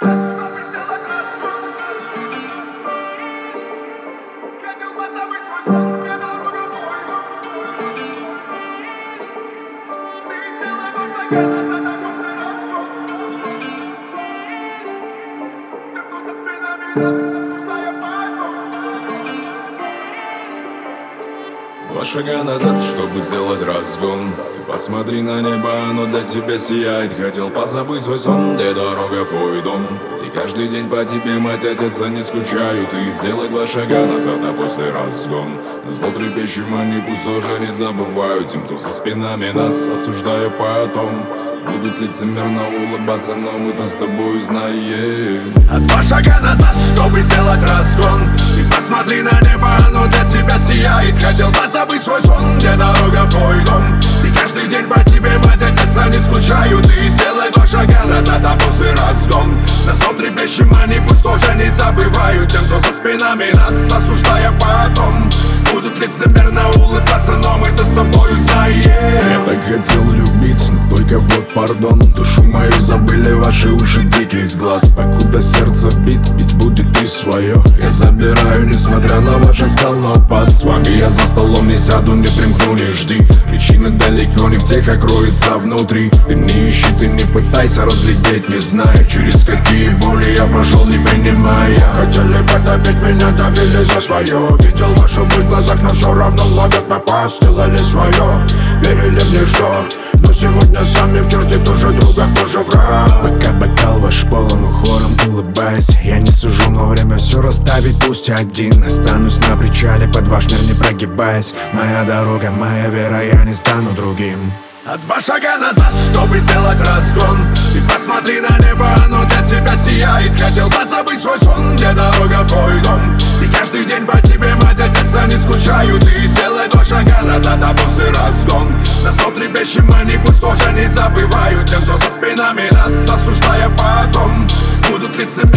Два шага назад, чтобы сделать разгон. Ты посмотри на небо, оно для тебя сияет. Хотел позабыть свой сон, где дорога в твой дом. Где каждый день по тебе мать, отец, не скучают. И сделай два шага назад, а после разгон. Назло трепещем они пусть тоже не забывают. Тем, кто за спинами нас, осуждая потом, будут лицемерно улыбаться, но мы-то с тобой знаем. А два шага назад, чтобы сделать разгон. Ты посмотри на небо, оно для тебя сияет. Хотел позабыть свой сон, где дорога в твой дом. Ты каждый день по тебе мать, отец, не скучают. И сделай два шага назад, а после разгон. Нас трепещем они пусть тоже не забывают. Тем, кто за спинами нас, осуждая потом, будут лицемерно улыбаться, но мы-то с тобой знаем. Я так хотел любить, но только вот пардон. Душу мою забыли ваши уши, дикий из глаз. Покуда сердце бит, бить будет и свое. Я забираю, несмотря на ваш оскал, но пас. С вами я за столом не сяду, не примкну, не жди. Причины далеко не в тех, а кроется внутри. Ты не ищи, ты не пытайся разглядеть, не зная, через какие боли я прошел, не принимая. Хотели потопить меня, давили за свое. Видел вашу боль в глазах, но все равно ловят напасть. Сделали свое, верили мне, что но сегодня сами в чужде, кто же друга, кто же враг. Пока бокал ваш полон, хором улыбаясь, я не сужу, но время все расставить, пусть один. Останусь на причале, под ваш мир не прогибаясь. Моя дорога, моя вера, я не стану другим. А два шага назад, чтобы сделать разгон. Ты посмотри на небо, оно для тебя сияет. Хотел позабыть свой сон, где дорога в твой дом. Ты каждый день по тебе мать, отец, не скучают. И сделай два шага назад, а после разгон. Нас трепещем они пусть тоже не забывают. Тем, кто за спинами нас, осуждая потом, будут лицемерно